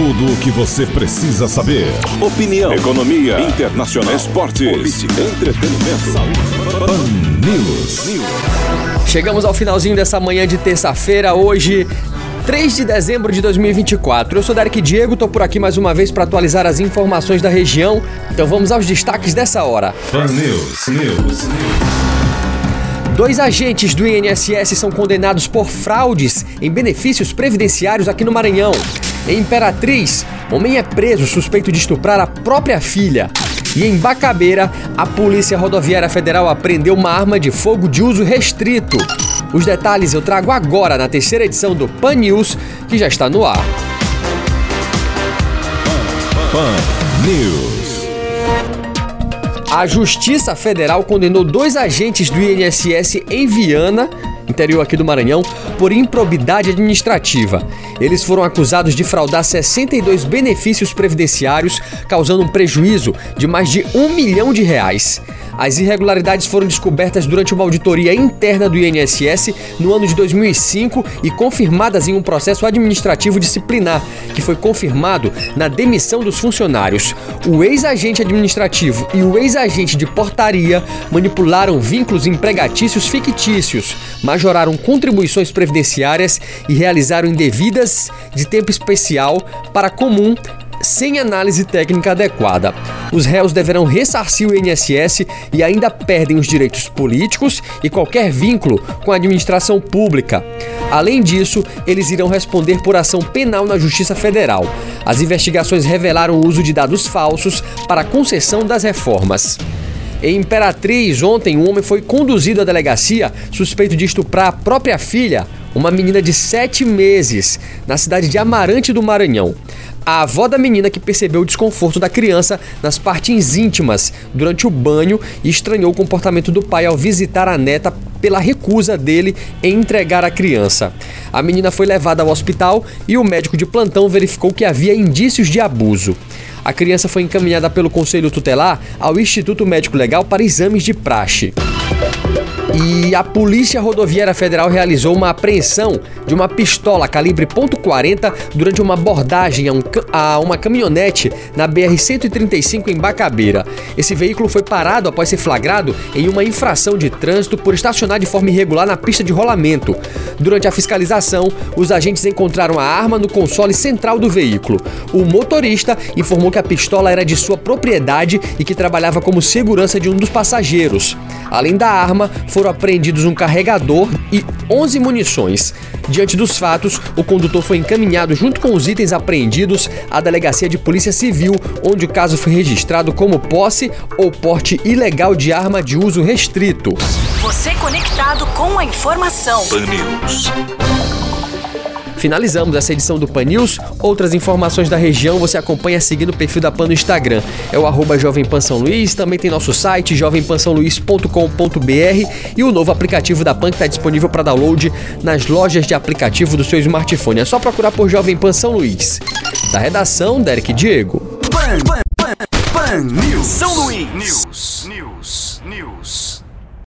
Tudo o que você precisa saber. Opinião, economia, internacional, esportes, política, entretenimento, saúde. Pan News. Chegamos ao finalzinho dessa manhã de terça-feira, hoje, 3 de dezembro de 2024. Eu sou Derek Diego, tô por aqui mais uma vez para atualizar as informações da região. Então vamos aos destaques dessa hora. Pan News. 2 agentes do INSS são condenados por fraudes em benefícios previdenciários aqui no Maranhão. Em Imperatriz, homem é preso suspeito de estuprar a própria filha. E em Bacabeira, a Polícia Rodoviária Federal apreendeu uma arma de fogo de uso restrito. Os detalhes eu trago agora na terceira edição do Pan News, que já está no ar. Pan News. A Justiça Federal condenou 2 agentes do INSS em Viana, interior aqui do Maranhão, por improbidade administrativa. Eles foram acusados de fraudar 62 benefícios previdenciários, causando um prejuízo de mais de R$1 milhão. As irregularidades foram descobertas durante uma auditoria interna do INSS no ano de 2005 e confirmadas em um processo administrativo disciplinar, que foi confirmado na demissão dos funcionários. O ex-agente administrativo e o ex-agente de portaria manipularam vínculos empregatícios fictícios, majoraram contribuições previdenciárias e realizaram indevidas de tempo especial para comum sem análise técnica adequada. Os réus deverão ressarcir o INSS e ainda perdem os direitos políticos e qualquer vínculo com a administração pública. Além disso, eles irão responder por ação penal na Justiça Federal. As investigações revelaram o uso de dados falsos para a concessão das reformas. Em Imperatriz, ontem, um homem foi conduzido à delegacia suspeito de estuprar a própria filha, uma menina de 7 meses, na cidade de Amarante do Maranhão. A avó da menina, que percebeu o desconforto da criança nas partes íntimas durante o banho e estranhou o comportamento do pai ao visitar a neta pela recusa dele em entregar a criança. A menina foi levada ao hospital e o médico de plantão verificou que havia indícios de abuso. A criança foi encaminhada pelo Conselho Tutelar ao Instituto Médico Legal para exames de praxe. E a Polícia Rodoviária Federal realizou uma apreensão de uma pistola calibre .40 durante uma abordagem a uma caminhonete na BR-135 em Bacabeira. Esse veículo foi parado após ser flagrado em uma infração de trânsito por estacionar de forma irregular na pista de rolamento. Durante a fiscalização, os agentes encontraram a arma no console central do veículo. O motorista informou que a pistola era de sua propriedade e que trabalhava como segurança de um dos passageiros. Além da arma, foram apreendidos um carregador e 11 munições. Diante dos fatos, o condutor foi encaminhado junto com os itens apreendidos à Delegacia de Polícia Civil, onde o caso foi registrado como posse ou porte ilegal de arma de uso restrito. Você conectado com a informação. Pan News. Finalizamos essa edição do Pan News. Outras informações da região você acompanha seguindo o perfil da Pan no Instagram. É o @JovemPanSãoLuís. Também tem nosso site jovempansaoluís.com.br e o novo aplicativo da Pan que está disponível para download nas lojas de aplicativo do seu smartphone. É só procurar por Jovem Pan São Luís. Da redação, Derek Diego. Pan News. São Luís. News.